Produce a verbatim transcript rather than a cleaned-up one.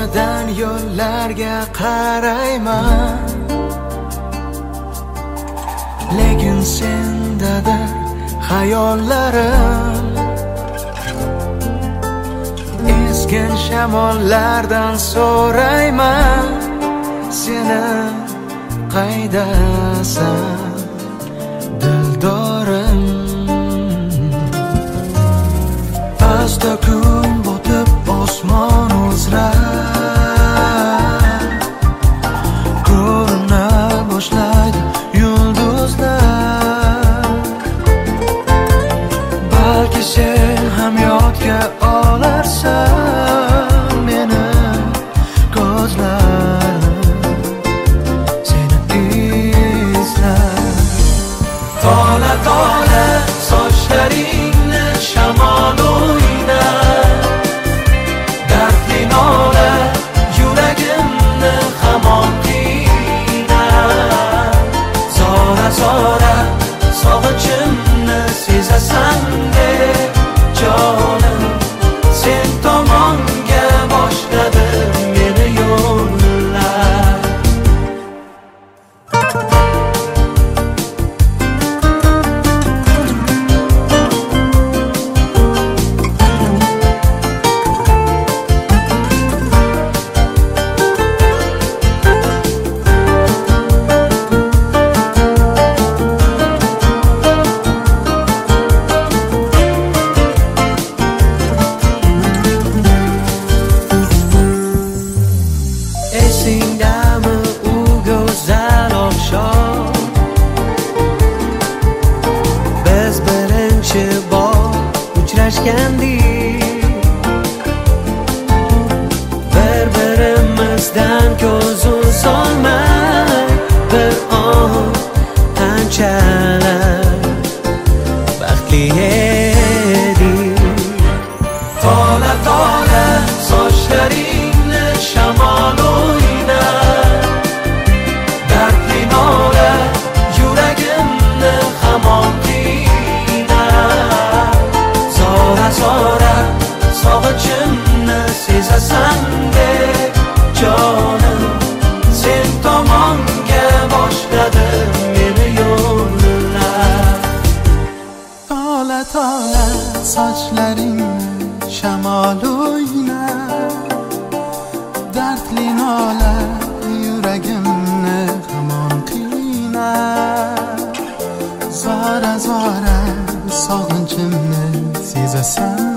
Ko'chadan yo'llarga qarayman, lekin sendadir hayollarim. Esgan shamollardan so'rayman, seni qaydasan dildorim? Asta kun botib osmon uzra ko'rina boshlaydi yulduzlar. Balki sen ham yodga olarsan meni ko'zlarim seni izlar. Tola tola sochlaringni shamol o'ynar, dardli nola yuragimni hamon qiynar. Zora zora sog'inchimni sezasan deb jonim, sen tomonga boshladi meni yo'llar. Esingdami u go'zal oqshom, biz birinchi bor uchrashgandik. Bir-birimizdan ko'z uzolmay bir on qanchalar baxtli edik. Tola tola sochlaringni shamol o'ynar, dardli nola yuragimni hamon qiynar. Zora zora sog'inchimni sezasan deb jonim, sen tomonga boshladi meni yo'llar. Tola tola sochlaringni shamol o'ynar, dardli nola yuragimni hamon qiynar. Zora zora sog'inchimni sezasan